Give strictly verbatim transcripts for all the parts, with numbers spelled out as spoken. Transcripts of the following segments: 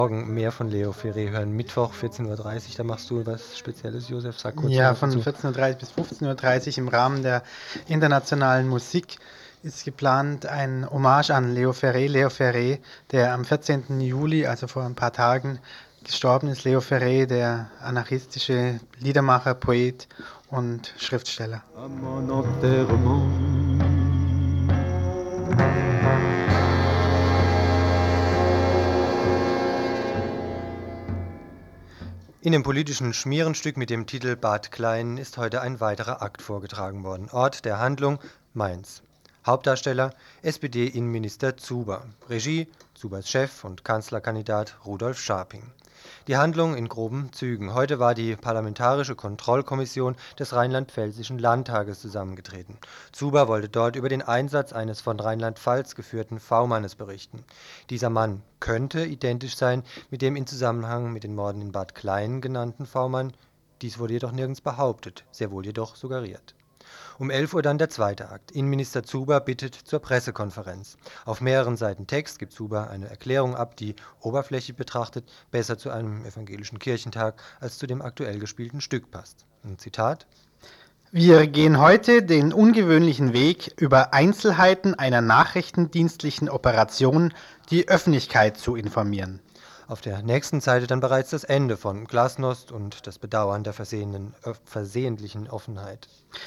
Morgen mehr von Leo Ferré hören. Mittwoch vierzehn Uhr dreißig, da machst du was Spezielles, Josef? Sag kurz Ja, was von dazu. vierzehn Uhr dreißig bis fünfzehn Uhr dreißig im Rahmen der internationalen Musik ist geplant ein Hommage an Leo Ferré. Leo Ferré, der am vierzehnten Juli, also vor ein paar Tagen, gestorben ist. Leo Ferré, der anarchistische Liedermacher, Poet und Schriftsteller. À mon enterrement. In dem politischen Schmierenstück mit dem Titel Bad Klein ist heute ein weiterer Akt vorgetragen worden. Ort der Handlung Mainz. Hauptdarsteller S P D-Innenminister Zuber. Regie Zubers Chef und Kanzlerkandidat Rudolf Scharping. Die Handlung in groben Zügen. Heute war die Parlamentarische Kontrollkommission des Rheinland-Pfälzischen Landtages zusammengetreten. Zuber wollte dort über den Einsatz eines von Rheinland-Pfalz geführten V-Mannes berichten. Dieser Mann könnte identisch sein mit dem in Zusammenhang mit den Morden in Bad Klein genannten V-Mann. Dies wurde jedoch nirgends behauptet, sehr wohl jedoch suggeriert. Um elf Uhr dann der zweite Akt. Innenminister Zuber bittet zur Pressekonferenz. Auf mehreren Seiten Text gibt Zuber eine Erklärung ab, die oberflächlich betrachtet besser zu einem evangelischen Kirchentag als zu dem aktuell gespielten Stück passt. Ein Zitat: Wir gehen heute den ungewöhnlichen Weg, über Einzelheiten einer nachrichtendienstlichen Operation die Öffentlichkeit zu informieren. Auf der nächsten Seite dann bereits das Ende von Glasnost und das Bedauern der versehenen, äh, versehentlichen Offenheit.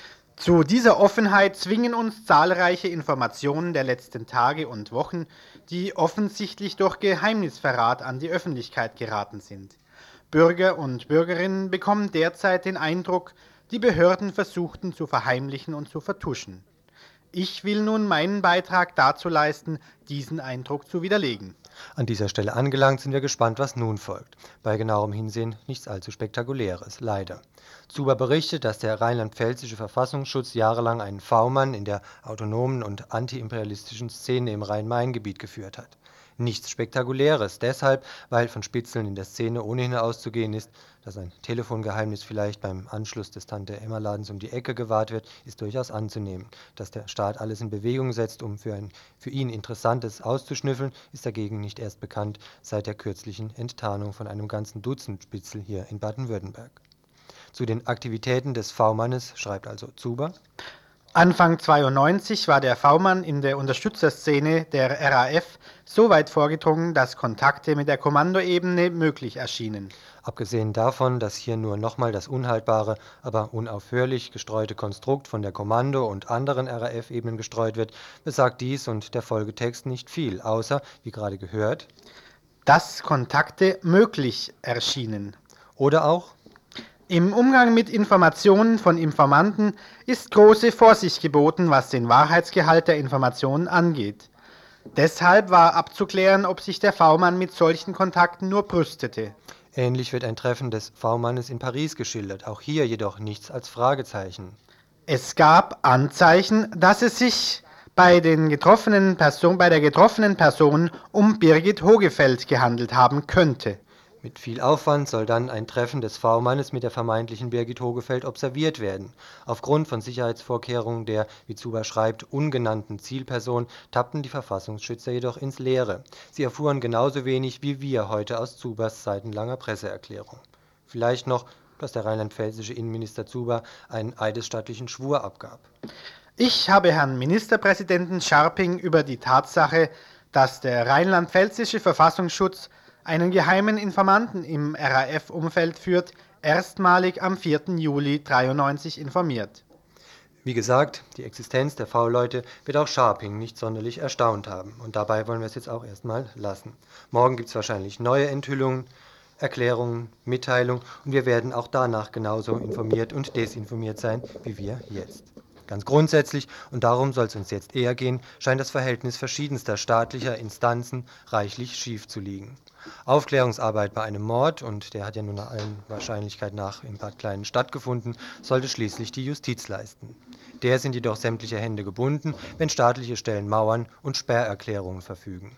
Zu dieser Offenheit zwingen uns zahlreiche Informationen der letzten Tage und Wochen, die offensichtlich durch Geheimnisverrat an die Öffentlichkeit geraten sind. Bürger und Bürgerinnen bekommen derzeit den Eindruck, die Behörden versuchten zu verheimlichen und zu vertuschen. Ich will nun meinen Beitrag dazu leisten, diesen Eindruck zu widerlegen. An dieser Stelle angelangt sind wir gespannt, was nun folgt. Bei genauerem Hinsehen nichts allzu Spektakuläres, leider. Zuber berichtet, dass der rheinland-pfälzische Verfassungsschutz jahrelang einen V-Mann in der autonomen und antiimperialistischen Szene im Rhein-Main-Gebiet geführt hat. Nichts Spektakuläres, deshalb, weil von Spitzeln in der Szene ohnehin auszugehen ist, dass ein Telefongeheimnis vielleicht beim Anschluss des Tante-Emma-Ladens um die Ecke gewahrt wird, ist durchaus anzunehmen. Dass der Staat alles in Bewegung setzt, um für ein für ihn Interessantes auszuschnüffeln, ist dagegen nicht erst bekannt seit der kürzlichen Enttarnung von einem ganzen Dutzend Spitzel hier in Baden-Württemberg. Zu den Aktivitäten des V-Mannes schreibt also Zuber: Anfang zweiundneunzig war der V-Mann in der Unterstützerszene der R A F so weit vorgedrungen, dass Kontakte mit der Kommandoebene möglich erschienen. Abgesehen davon, dass hier nur nochmal das unhaltbare, aber unaufhörlich gestreute Konstrukt von der Kommando- und anderen R A F-Ebenen gestreut wird, besagt dies und der Folgetext nicht viel, außer, wie gerade gehört, dass Kontakte möglich erschienen. Oder auch: Im Umgang mit Informationen von Informanten ist große Vorsicht geboten, was den Wahrheitsgehalt der Informationen angeht. Deshalb war abzuklären, ob sich der V-Mann mit solchen Kontakten nur brüstete. Ähnlich wird ein Treffen des V-Mannes in Paris geschildert, auch hier jedoch nichts als Fragezeichen. Es gab Anzeichen, dass es sich bei, den getroffenen Person, bei der getroffenen Person um Birgit Hogefeld gehandelt haben könnte. Mit viel Aufwand soll dann ein Treffen des V-Mannes mit der vermeintlichen Birgit Hogefeld observiert werden. Aufgrund von Sicherheitsvorkehrungen der, wie Zuber schreibt, ungenannten Zielperson tappten die Verfassungsschützer jedoch ins Leere. Sie erfuhren genauso wenig wie wir heute aus Zubers seitenlanger Presseerklärung. Vielleicht noch, dass der rheinland-pfälzische Innenminister Zuber einen eidesstattlichen Schwur abgab. Ich habe Herrn Ministerpräsidenten Scharping über die Tatsache, dass der rheinland-pfälzische Verfassungsschutz einen geheimen Informanten im R A F-Umfeld führt, erstmalig am vierten Juli dreiundneunzig informiert. Wie gesagt, die Existenz der V-Leute wird auch Scharping nicht sonderlich erstaunt haben. Und dabei wollen wir es jetzt auch erstmal lassen. Morgen gibt es wahrscheinlich neue Enthüllungen, Erklärungen, Mitteilungen und wir werden auch danach genauso informiert und desinformiert sein, wie wir jetzt. Ganz grundsätzlich, und darum soll es uns jetzt eher gehen, scheint das Verhältnis verschiedenster staatlicher Instanzen reichlich schief zu liegen. Aufklärungsarbeit bei einem Mord, und der hat ja nun nach allen Wahrscheinlichkeit nach in Bad Klein stattgefunden, sollte schließlich die Justiz leisten. Der sind jedoch sämtliche Hände gebunden, wenn staatliche Stellen Mauern und Sperrerklärungen verfügen.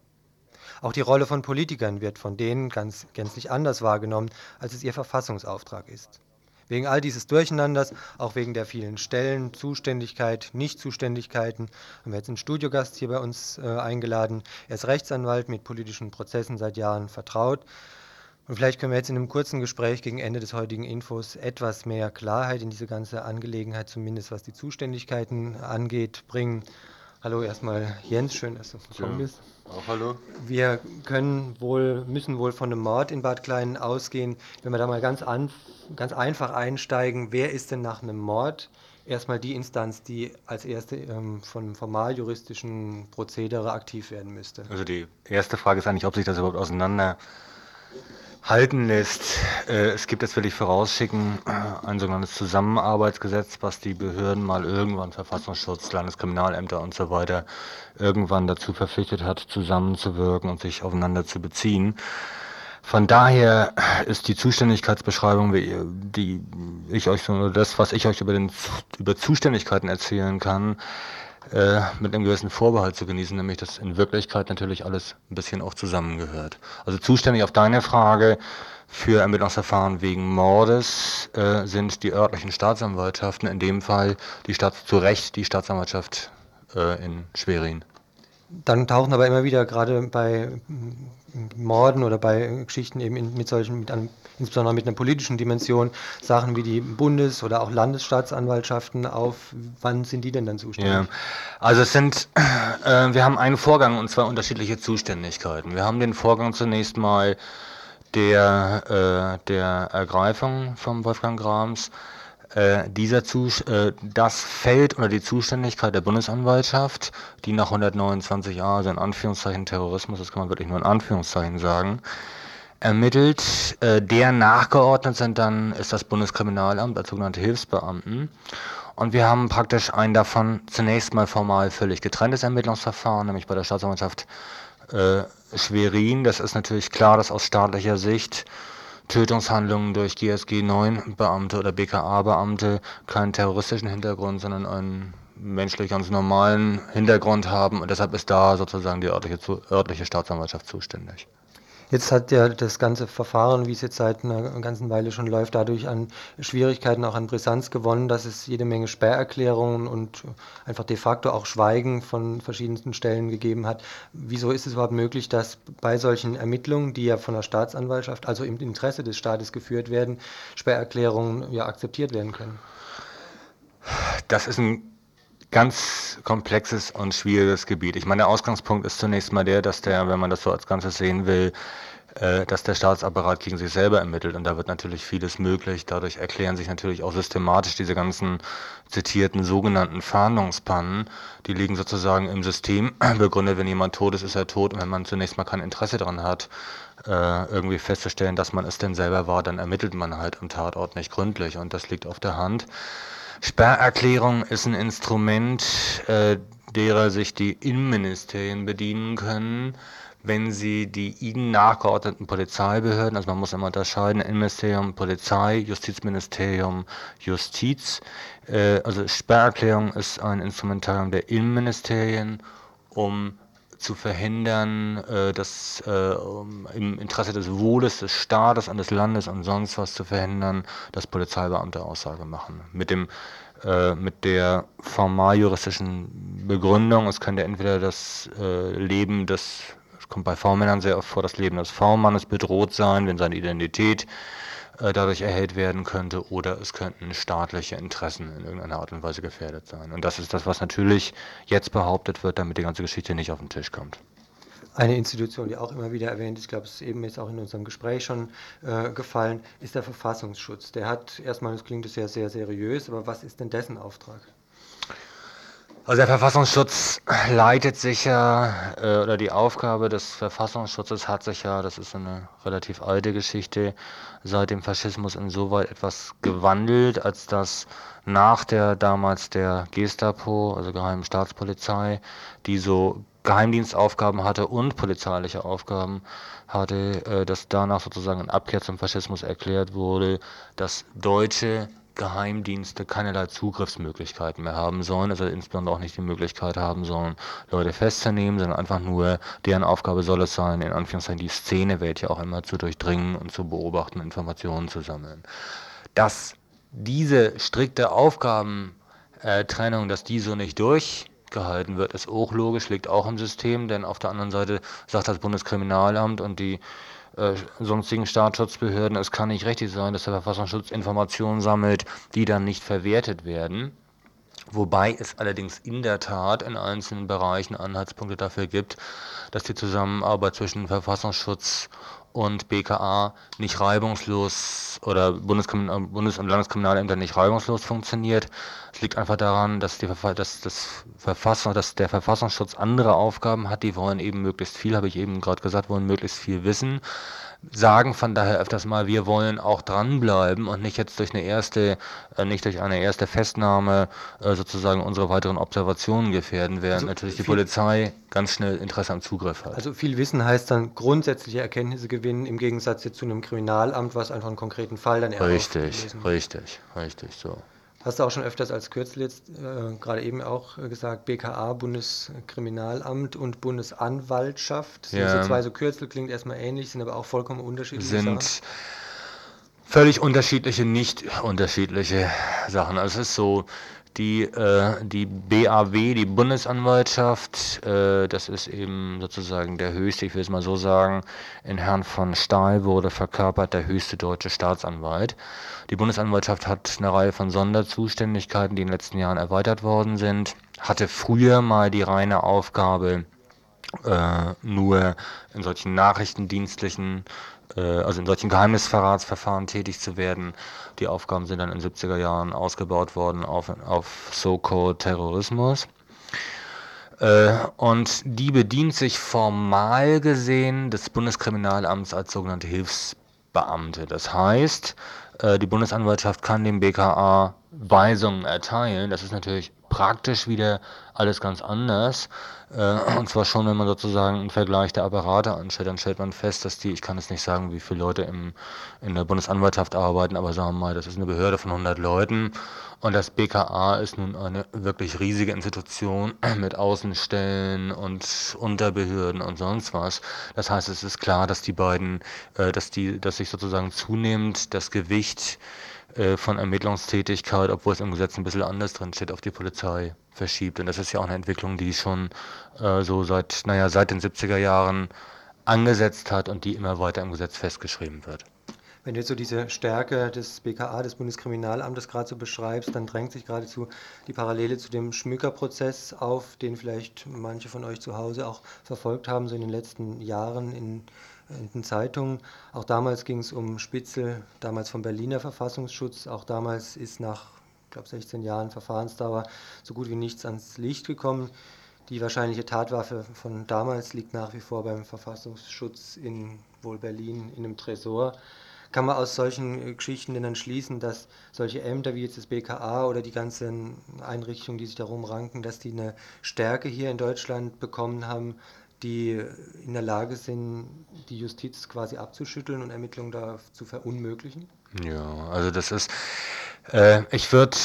Auch die Rolle von Politikern wird von denen ganz gänzlich anders wahrgenommen, als es ihr Verfassungsauftrag ist. Wegen all dieses Durcheinanders, auch wegen der vielen Stellen, Zuständigkeit, Nichtzuständigkeiten, haben wir jetzt einen Studiogast hier bei uns äh, eingeladen. Er ist Rechtsanwalt, mit politischen Prozessen seit Jahren vertraut. Und vielleicht können wir jetzt in einem kurzen Gespräch gegen Ende des heutigen Infos etwas mehr Klarheit in diese ganze Angelegenheit, zumindest was die Zuständigkeiten angeht, bringen. Hallo erstmal Jens, schön, dass du gekommen bist. Auch hallo. Wir können wohl, müssen wohl von einem Mord in Bad Kleinen ausgehen. Wenn wir da mal ganz, an, ganz einfach einsteigen, wer ist denn nach einem Mord erstmal die Instanz, die als erste ähm, von formaljuristischen Prozedere aktiv werden müsste? Also die erste Frage ist eigentlich, ob sich das überhaupt auseinander halten lässt. Äh, es gibt, das will ich vorausschicken, äh, ein sogenanntes Zusammenarbeitsgesetz, was die Behörden mal irgendwann, Verfassungsschutz, Landeskriminalämter und so weiter, irgendwann dazu verpflichtet hat, zusammenzuwirken und sich aufeinander zu beziehen. Von daher ist die Zuständigkeitsbeschreibung, wie, die ich euch, oder das, was ich euch über, den, über Zuständigkeiten erzählen kann, äh, mit einem gewissen Vorbehalt zu genießen, nämlich dass in Wirklichkeit natürlich alles ein bisschen auch zusammengehört. Also zuständig auf deine Frage für Ermittlungsverfahren wegen Mordes äh, sind die örtlichen Staatsanwaltschaften, in dem Fall die Stadt, zu Recht die Staatsanwaltschaft äh, in Schwerin. Dann tauchen aber immer wieder gerade bei Morden oder bei Geschichten eben in, mit solchen, mit einem, insbesondere mit einer politischen Dimension, Sachen wie die Bundes- oder auch Landesstaatsanwaltschaften auf. Wann sind die denn dann zuständig? Ja, also es sind, äh, wir haben einen Vorgang und zwar unterschiedliche Zuständigkeiten. Wir haben den Vorgang zunächst mal der, äh, der Ergreifung von Wolfgang Grams. Äh, dieser Zus äh, das fällt unter die Zuständigkeit der Bundesanwaltschaft, die nach hundertneunundzwanzig a, also in Anführungszeichen Terrorismus, das kann man wirklich nur in Anführungszeichen sagen, ermittelt. Äh, der nachgeordnet sind dann ist das Bundeskriminalamt als sogenannte Hilfsbeamten. Und wir haben praktisch ein davon zunächst mal formal völlig getrenntes Ermittlungsverfahren, nämlich bei der Staatsanwaltschaft äh, Schwerin. Das ist natürlich klar, dass aus staatlicher Sicht Tötungshandlungen durch G S G neun Beamte oder B K A-Beamte keinen terroristischen Hintergrund, sondern einen menschlich ganz normalen Hintergrund haben, und deshalb ist da sozusagen die örtliche, örtliche Staatsanwaltschaft zuständig. Jetzt hat ja das ganze Verfahren, wie es jetzt seit einer ganzen Weile schon läuft, dadurch an Schwierigkeiten, auch an Brisanz gewonnen, dass es jede Menge Sperrerklärungen und einfach de facto auch Schweigen von verschiedensten Stellen gegeben hat. Wieso ist es überhaupt möglich, dass bei solchen Ermittlungen, die ja von der Staatsanwaltschaft, also im Interesse des Staates geführt werden, Sperrerklärungen ja akzeptiert werden können? Das ist ein ganz komplexes und schwieriges Gebiet. Ich meine, der Ausgangspunkt ist zunächst mal der, dass der, wenn man das so als Ganzes sehen will, äh, dass der Staatsapparat gegen sich selber ermittelt, und da wird natürlich vieles möglich. Dadurch erklären sich natürlich auch systematisch diese ganzen zitierten sogenannten Fahndungspannen. Die liegen sozusagen im System begründet. Wenn jemand tot ist, ist er tot, und wenn man zunächst mal kein Interesse daran hat, äh, irgendwie festzustellen, dass man es denn selber war, dann ermittelt man halt am Tatort nicht gründlich, und das liegt auf der Hand. Sperrerklärung ist ein Instrument, äh, derer sich die Innenministerien bedienen können, wenn sie die ihnen nachgeordneten Polizeibehörden, also man muss immer unterscheiden, Innenministerium, Polizei, Justizministerium, Justiz, äh, also Sperrerklärung ist ein Instrumentarium der Innenministerien, um zu verhindern, äh, dass äh, um im Interesse des Wohles des Staates und des Landes und sonst was zu verhindern, dass Polizeibeamte Aussage machen. Mit dem äh, mit der formaljuristischen Begründung, es könnte entweder das äh, Leben des, es kommt bei V-Männern sehr oft vor, das Leben des V-Mannes bedroht sein, wenn seine Identität äh, dadurch erhellt werden könnte, oder es könnten staatliche Interessen in irgendeiner Art und Weise gefährdet sein. Und das ist das, was natürlich jetzt behauptet wird, damit die ganze Geschichte nicht auf den Tisch kommt. Eine Institution, die auch immer wieder erwähnt ist, ich glaube, es ist eben jetzt auch in unserem Gespräch schon äh, gefallen, ist der Verfassungsschutz. Der hat erstmal, das klingt sehr, sehr seriös, aber was ist denn dessen Auftrag? Also der Verfassungsschutz leitet sich ja, äh, oder die Aufgabe des Verfassungsschutzes hat sich ja, das ist eine relativ alte Geschichte, seit dem Faschismus insoweit etwas gewandelt, als dass nach der damals der Gestapo, also Geheimen Staatspolizei, die so Geheimdienstaufgaben hatte und polizeiliche Aufgaben hatte, äh, dass danach sozusagen in Abkehr zum Faschismus erklärt wurde, dass deutsche Geheimdienste keinerlei Zugriffsmöglichkeiten mehr haben sollen, also insbesondere auch nicht die Möglichkeit haben sollen, Leute festzunehmen, sondern einfach nur, deren Aufgabe soll es sein, in Anführungszeichen die Szenewelt ja auch immer zu durchdringen und zu beobachten, Informationen zu sammeln. Das diese strikte Aufgabentrennung, dass die so nicht durchgehalten wird, ist auch logisch, liegt auch im System, denn auf der anderen Seite sagt das Bundeskriminalamt und die äh, sonstigen Staatsschutzbehörden, es kann nicht richtig sein, dass der Verfassungsschutz Informationen sammelt, die dann nicht verwertet werden. Wobei es allerdings in der Tat in einzelnen Bereichen Anhaltspunkte dafür gibt, dass die Zusammenarbeit zwischen Verfassungsschutz und B K A nicht reibungslos oder Bundeskrimin- Bundes- und Landeskriminalämter nicht reibungslos funktioniert. Es liegt einfach daran, dass, die Verfa- dass, das Verfassung, dass der Verfassungsschutz andere Aufgaben hat, die wollen eben möglichst viel, habe ich eben gerade gesagt, wollen möglichst viel wissen. Sagen von daher öfters mal, wir wollen auch dranbleiben und nicht jetzt durch eine erste, äh, nicht durch eine erste Festnahme äh, sozusagen unsere weiteren Observationen gefährden, während Also natürlich die viel- Polizei ganz schnell Interesse am Zugriff hat. Also viel Wissen heißt dann grundsätzliche Erkenntnisse gewinnen, im Gegensatz jetzt zu einem Kriminalamt, was einfach einen konkreten Fall dann eher Richtig, auflösen. richtig, richtig, so. Hast du auch schon öfters als Kürzel jetzt äh, gerade eben auch äh, gesagt, B K A, Bundeskriminalamt und Bundesanwaltschaft. Das sind Ja. so zwei so Kürzel, klingt erstmal ähnlich, sind aber auch vollkommen unterschiedliche Sind Sachen. völlig unterschiedliche, nicht unterschiedliche Sachen. Also es ist so, die, äh, die B A W, die Bundesanwaltschaft, äh, das ist eben sozusagen der höchste, ich will es mal so sagen, in Herrn von Stahl wurde verkörpert der höchste deutsche Staatsanwalt. Die Bundesanwaltschaft hat eine Reihe von Sonderzuständigkeiten, die in den letzten Jahren erweitert worden sind, hatte früher mal die reine Aufgabe, äh, nur in solchen nachrichtendienstlichen, äh, also in solchen Geheimnisverratsverfahren tätig zu werden. Die Aufgaben sind dann in den siebziger Jahren ausgebaut worden auf, auf so-called Terrorismus. Äh, und die bedient sich formal gesehen des Bundeskriminalamts als sogenannte Hilfsbeamte. Das heißt, äh, die Bundesanwaltschaft kann dem B K A Weisungen erteilen. Das ist natürlich praktisch wieder alles ganz anders. Äh, und zwar schon, wenn man sozusagen einen Vergleich der Apparate anstellt, dann stellt man fest, dass die, ich kann jetzt nicht sagen, wie viele Leute im, in der Bundesanwaltschaft arbeiten, aber sagen wir mal, das ist eine Behörde von hundert Leuten und das B K A ist nun eine wirklich riesige Institution mit Außenstellen und Unterbehörden und sonst was. Das heißt, es ist klar, dass die beiden, äh, dass die, dass sich sozusagen zunehmend das Gewicht äh, von Ermittlungstätigkeit, obwohl es im Gesetz ein bisschen anders drin steht, auf die Polizei verschiebt. Und das ist ja auch eine Entwicklung, die schon äh, so seit, naja, seit den siebziger Jahren angesetzt hat und die immer weiter im Gesetz festgeschrieben wird. Wenn du jetzt so diese Stärke des B K A, des Bundeskriminalamtes gerade so beschreibst, dann drängt sich geradezu die Parallele zu dem Schmücker-Prozess auf, den vielleicht manche von euch zu Hause auch verfolgt haben, so in den letzten Jahren in, in den Zeitungen. Auch damals ging es um Spitzel, damals vom Berliner Verfassungsschutz. Auch damals ist nach, ich glaube, sechzehn Jahren Verfahrensdauer so gut wie nichts ans Licht gekommen. Die wahrscheinliche Tatwaffe von damals liegt nach wie vor beim Verfassungsschutz in wohl Berlin in einem Tresor. Kann man aus solchen Geschichten denn dann schließen, dass solche Ämter wie jetzt das B K A oder die ganzen Einrichtungen, die sich darum ranken, dass die eine Stärke hier in Deutschland bekommen haben, die in der Lage sind, die Justiz quasi abzuschütteln und Ermittlungen da zu verunmöglichen? Ja, also das ist, äh, ich würde,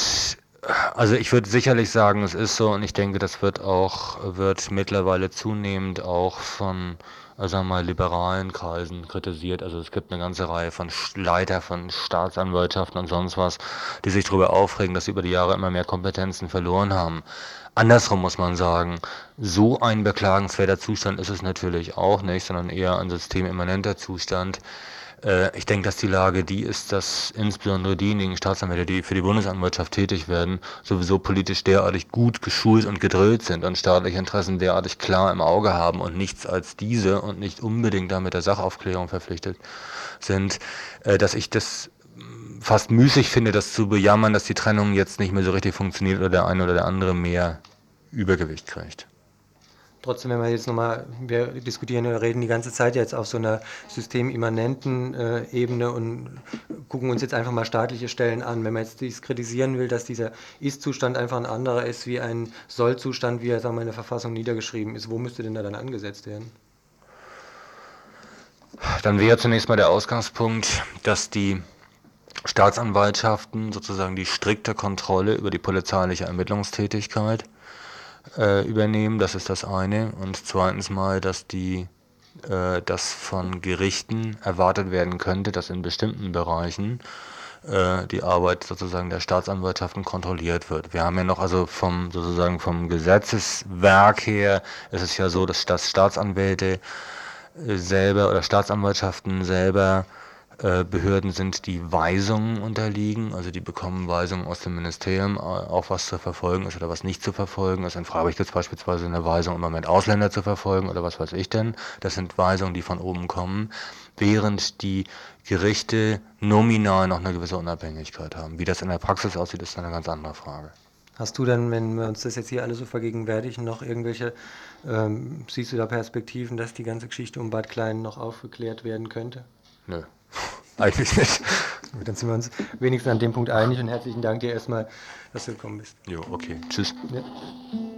also ich würde sicherlich sagen, es ist so und ich denke, das wird auch, wird mittlerweile zunehmend auch von, also sagen wir mal, liberalen Kreisen kritisiert. Also es gibt eine ganze Reihe von Leiter von Staatsanwaltschaften und sonst was, die sich darüber aufregen, dass sie über die Jahre immer mehr Kompetenzen verloren haben. Andersrum muss man sagen, so ein beklagenswerter Zustand ist es natürlich auch nicht, sondern eher ein systemimmanenter Zustand. Äh, ich denke, dass die Lage die ist, dass insbesondere diejenigen Staatsanwälte, die für die Bundesanwaltschaft tätig werden, sowieso politisch derartig gut geschult und gedrillt sind und staatliche Interessen derartig klar im Auge haben und nichts als diese und nicht unbedingt damit der Sachaufklärung verpflichtet sind, äh, dass ich das fast müßig finde, das zu bejammern, dass die Trennung jetzt nicht mehr so richtig funktioniert oder der eine oder der andere mehr Übergewicht kriegt. Trotzdem, wenn wir jetzt nochmal, wir diskutieren oder reden die ganze Zeit jetzt auf so einer systemimmanenten äh, Ebene und gucken uns jetzt einfach mal staatliche Stellen an. Wenn man jetzt dies kritisieren will, dass dieser Ist-Zustand einfach ein anderer ist wie ein Soll-Zustand, wie er sagen wir, in der Verfassung niedergeschrieben ist, wo müsste denn da dann angesetzt werden? Dann wäre zunächst mal der Ausgangspunkt, dass die Staatsanwaltschaften sozusagen die strikte Kontrolle über die polizeiliche Ermittlungstätigkeit äh, übernehmen, das ist das eine. Und zweitens mal, dass die, äh, dass von Gerichten erwartet werden könnte, dass in bestimmten Bereichen äh, die Arbeit sozusagen der Staatsanwaltschaften kontrolliert wird. Wir haben ja noch also vom sozusagen vom Gesetzeswerk her, ist es ja so, dass, dass Staatsanwälte äh, selber oder Staatsanwaltschaften selber äh, Behörden sind, die Weisungen unterliegen, also die bekommen Weisungen aus dem Ministerium, äh, auch was zu verfolgen ist oder was nicht zu verfolgen ist. In Freiburg gibt es beispielsweise eine Weisung, im Moment Ausländer zu verfolgen oder was weiß ich denn. Das sind Weisungen, die von oben kommen, während die Gerichte nominal noch eine gewisse Unabhängigkeit haben. Wie das in der Praxis aussieht, ist eine ganz andere Frage. Hast du dann, wenn wir uns das jetzt hier alle so vergegenwärtigen, noch irgendwelche, ähm, siehst du da Perspektiven, dass die ganze Geschichte um Bad Klein noch aufgeklärt werden könnte? Nö, eigentlich nicht. Gut, dann sind wir uns wenigstens an dem Punkt einig und herzlichen Dank dir erstmal, dass du gekommen bist. Jo, okay, tschüss. Ja.